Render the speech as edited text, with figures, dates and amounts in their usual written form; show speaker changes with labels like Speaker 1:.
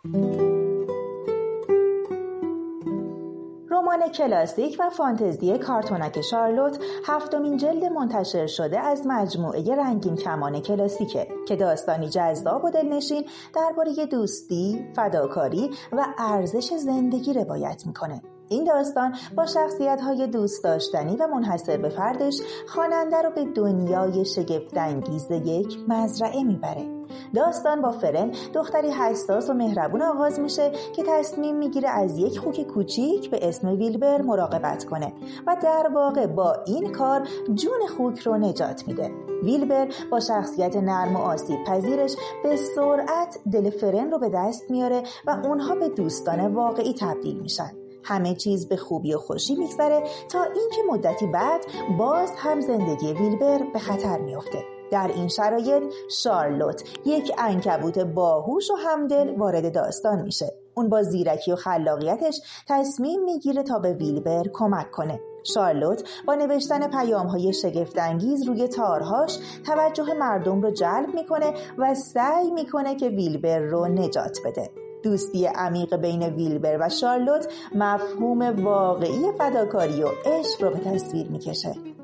Speaker 1: رمان کلاسیک و فانتزی کارتونک شارلوت 7مین جلد منتشر شده از مجموعه رنگین کمان کلاسیکه که داستانی جذاب و دلنشین درباره دوستی، فداکاری و ارزش زندگی روایت میکنه. این داستان با شخصیت‌های دوست داشتنی و منحصر به فردش خواننده رو به دنیای شگفت‌انگیز یک مزرعه میبره. داستان با فرن، دختری حساس و مهربون آغاز میشه که تصمیم میگیره از یک خوک کوچیک به اسم ویلبر مراقبت کنه و در واقع با این کار جون خوک رو نجات میده. ویلبر با شخصیت نرم و آسیب پذیرش به سرعت دل فرن رو به دست میاره و اونها به دوستان واقعی تبدیل میشن. همه چیز به خوبی و خوشی میگذره تا اینکه مدتی بعد باز هم زندگی ویلبر به خطر میفته. در این شرایط شارلوت، یک عنکبوت باهوش و همدل، وارد داستان میشه. اون با زیرکی و خلاقیتش تصمیم میگیره تا به ویلبر کمک کنه. شارلوت با نوشتن پیام‌های شگفت‌انگیز روی تارهاش توجه مردم رو جلب میکنه و سعی میکنه که ویلبر رو نجات بده. دوستی عمیق بین ویلبر و شارلوت مفهوم واقعی فداکاری و عشق رو به تصویر میکشه.